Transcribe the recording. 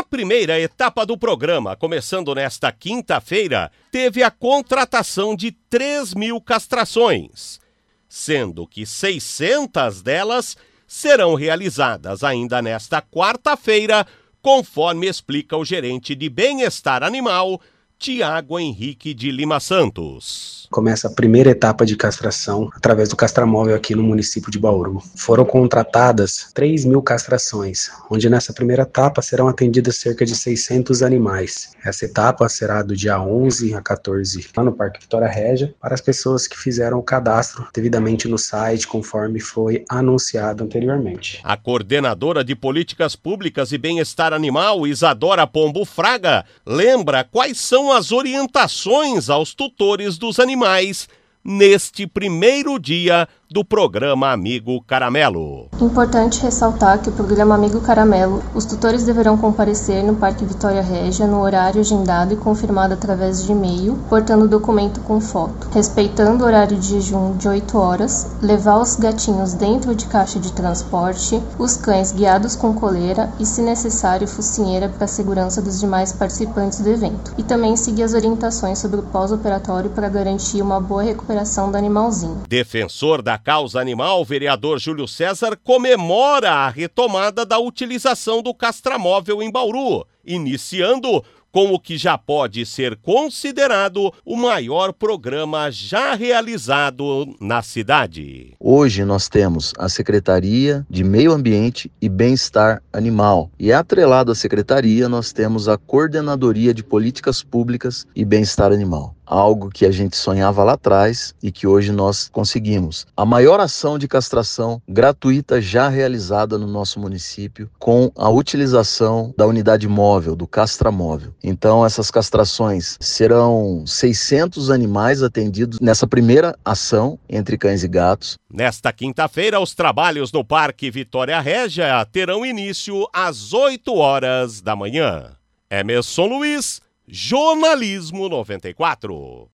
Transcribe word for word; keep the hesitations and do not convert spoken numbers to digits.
A primeira etapa do programa, começando nesta quinta-feira, teve a contratação de três mil castrações, sendo que seiscentas delas serão realizadas ainda nesta quarta-feira, conforme explica o gerente de bem-estar animal, Tiago Henrique de Lima Santos. Começa a primeira etapa de castração através do castramóvel aqui no município de Bauru. Foram contratadas três mil castrações, onde nessa primeira etapa serão atendidas cerca de seiscentos animais. Essa etapa será do dia onze a quatorze, lá no Parque Vitória Régia, para as pessoas que fizeram o cadastro devidamente no site, conforme foi anunciado anteriormente. A coordenadora de Políticas Públicas e Bem-Estar Animal, Isadora Pombo Fraga, lembra quais são as orientações aos tutores dos animais neste primeiro dia do programa Amigo Caramelo. Importante ressaltar que o programa Amigo Caramelo, os tutores deverão comparecer no Parque Vitória Régia no horário agendado e confirmado através de e-mail, portando o documento com foto, respeitando o horário de jejum de oito horas, levar os gatinhos dentro de caixa de transporte, os cães guiados com coleira e, se necessário, focinheira para a segurança dos demais participantes do evento, e também seguir as orientações sobre o pós-operatório para garantir uma boa recuperação do animalzinho. Defensor da causa animal, o vereador Júlio César comemora a retomada da utilização do castramóvel em Bauru, iniciando com o que já pode ser considerado o maior programa já realizado na cidade. Hoje nós temos a Secretaria de Meio Ambiente e Bem-Estar Animal e atrelado à Secretaria nós temos a Coordenadoria de Políticas Públicas e Bem-Estar Animal. Algo que a gente sonhava lá atrás e que hoje nós conseguimos. A maior ação de castração gratuita já realizada no nosso município com a utilização da unidade móvel, do castramóvel. Então essas castrações serão seiscentos animais atendidos nessa primeira ação entre cães e gatos. Nesta quinta-feira, os trabalhos no Parque Vitória Régia terão início às oito horas da manhã. Emerson Luiz, Jornalismo noventa e quatro.